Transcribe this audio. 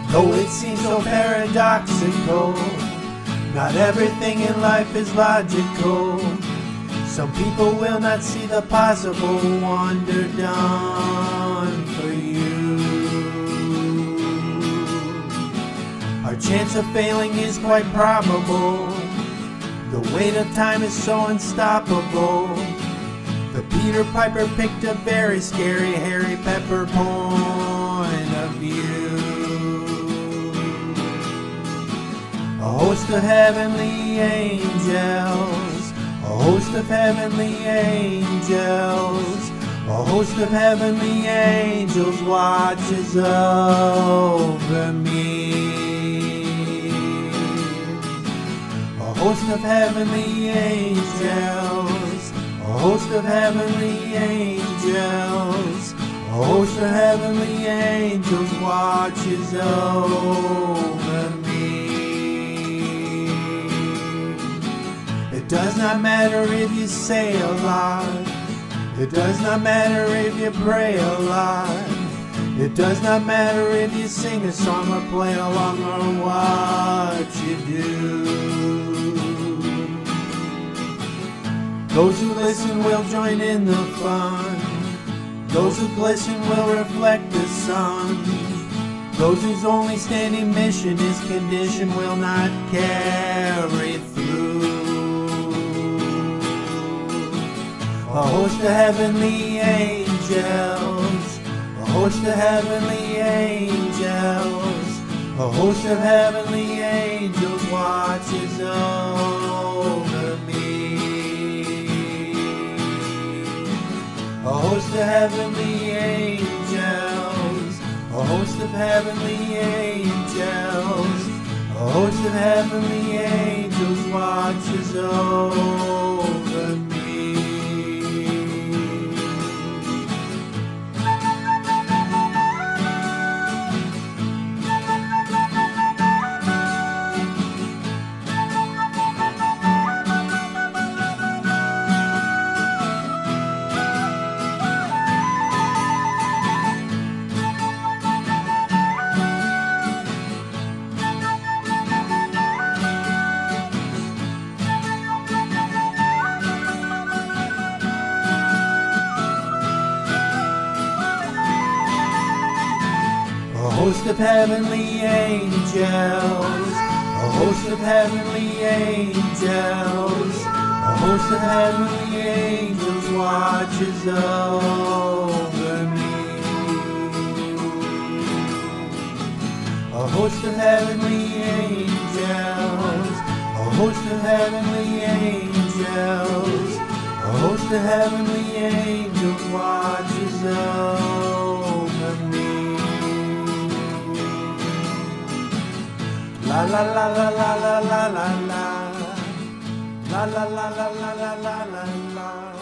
Though it seems so paradoxical, not everything in life is logical. Some people will not see the possible wonder done for you. Our chance of failing is quite probable. The weight of time is so unstoppable. The Peter Piper picked a very scary Harry Pepper point of view. A host of heavenly angels, a host of heavenly angels, a host of heavenly angels watches over me. A host of heavenly angels, a host of heavenly angels, a host of heavenly angels watches over me. It does not matter if you say a lot. It does not matter if you pray a lot. It does not matter if you sing a song or play along or what you do. Those who listen will join in the fun. Those who glisten will reflect the sun. Those whose only standing mission is condition will not carry through. A host of heavenly angels, a host of heavenly angels, a host of heavenly angels watches over me. A host of heavenly angels, a host of heavenly angels, a host of heavenly angels watches over me. A host of heavenly angels, a host of heavenly angels, a host of heavenly angels watches over me. A host of heavenly angels, a host of heavenly angels, a host of heavenly angels watches over me. La la la la la la la la la la la la la la la la la.